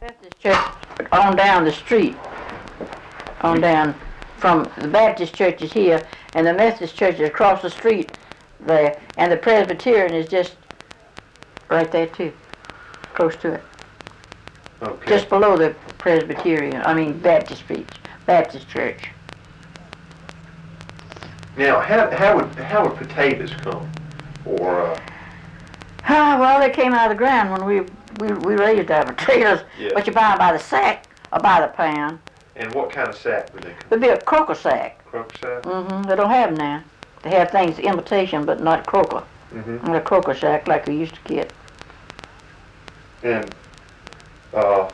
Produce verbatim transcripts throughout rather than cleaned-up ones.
Methodist church on down the street, on down from the Baptist church is here, and the Methodist church is across the street there, and the Presbyterian is just right there too, close to it. Okay. Just below the Presbyterian, I mean Baptist speech, Baptist church. Now, how how would how would potatoes come, or uh, Ah, well, they came out of the ground when we we, we raised our potatoes, Yeah. but you buy them by the sack or by the pound. and what kind of sack would they come? It'd be a croaker sack. Crook sack. Mm-hmm. They don't have them now. They have things imitation, but not croaker. Mm-hmm. And a croaker sack like we used to get. And uh,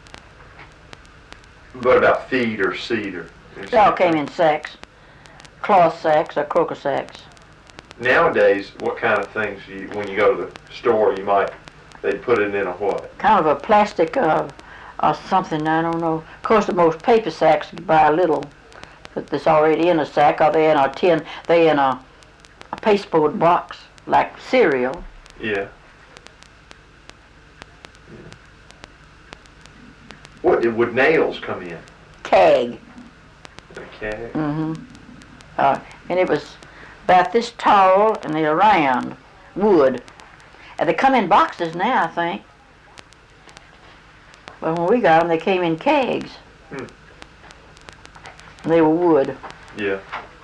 what about feed or seed or? They all came in sacks, cloth sacks or croaker sacks. Nowadays, what kind of things you when you go to the store you might they put it in a what? Kind of a plastic uh, or something, I don't know. Of course, the most paper sacks you buy a little, but that's already in a sack, or they're in a tin, they're in a, a pasteboard box, like cereal. Yeah. Yeah. What did would nails come in? Keg. Okay. Mm-hmm. Uh, and it was about this tall, and they're round, wood. And they come in boxes now, I think. But when we got them, they came in kegs. Hmm. And they were wood. Yeah.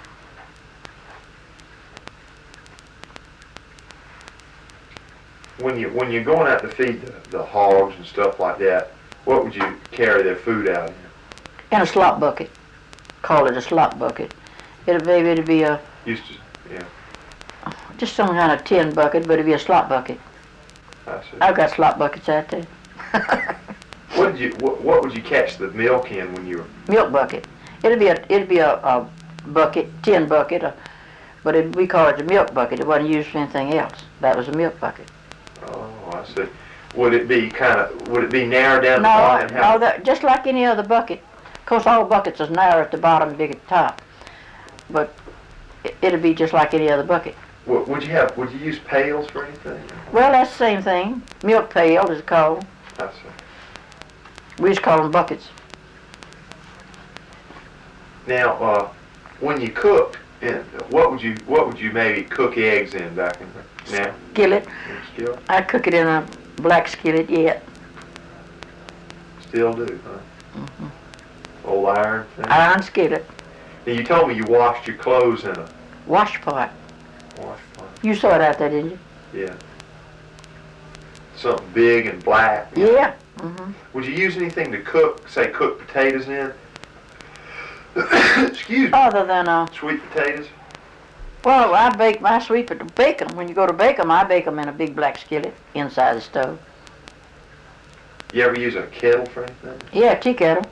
When you when you're going out to feed the, the hogs and stuff like that, what would you carry their food out in? In a slop bucket. Call it a slop bucket. It'll maybe it'll be a Used to, yeah. just some kind of tin bucket, but it'll be a slop bucket. I see. I've got slop buckets out there. What did you what, what would you catch the milk in when you were? Milk bucket. It'll be a it'll be a, a bucket, tin bucket, uh, but it, we call it a milk bucket. It wasn't used for anything else. That was a milk bucket. Oh, I see. Would it be kind of would it be narrowed down No, the bottom? no, that, just like any other bucket. Of course, all buckets is narrow at the bottom and big at the top. But it, it'll be just like any other bucket. Would, would you have? Would you use pails for anything? Well, that's the same thing. Milk pail is called. I see. We just call them buckets. Now, uh, when you cooked, and what would you what would you maybe cook eggs in back in the now? Skillet. In skillet? I cook it in a black skillet yet. Still do, huh? Mm-hmm. Old iron thing. Iron skillet. Now you told me you washed your clothes in a Wash pot. wash pot. You saw it out there, didn't you? Yeah. Something big and black. you know. Yeah. Mm-hmm. Would you use anything to cook, say, cook potatoes in? Excuse me. Other than uh, Sweet potatoes. well, I bake my sweet potatoes. Bake them. When you go to bake them, I bake them in a big black skillet inside the stove. You ever use a kettle for anything? Yeah, tea kettle.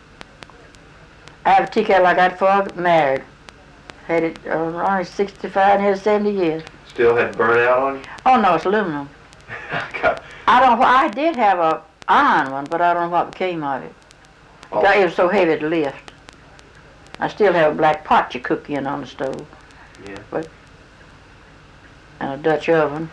I have a tea kettle I got before I got married. Had it uh, only sixty-five, nearly seventy years. Still hadn't burnt out on you? Oh no, it's aluminum. God. I don't. know. I did have a iron one, but I don't know what became of it. Oh, It was so heavy to lift. I still have a black pot you cook in on the stove. Yeah. But and a Dutch oven.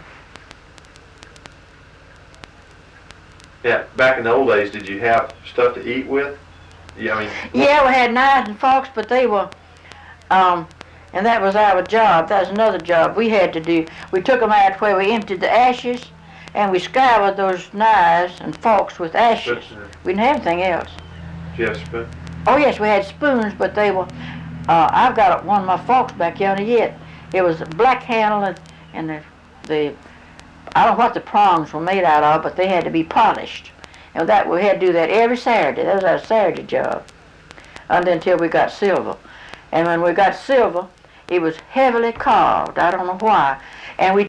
Yeah, back in the old days, did you have stuff to eat with? Yeah, I mean, Yeah, we had knives and forks, but they were, um, and that was our job. That was another job we had to do. We took them out where we emptied the ashes, and we scoured those knives and forks with ashes. But, uh, We didn't have anything else. did you have a spoon? Oh yes, we had spoons, but they were. Uh, I've got one of my forks back yonder yet. It was a black handle, and, and the the I don't know what the prongs were made out of, but they had to be polished. And that we had to do that every Saturday. That was our Saturday job, and until we got silver. And when we got silver, it was heavily carved. I don't know why, and we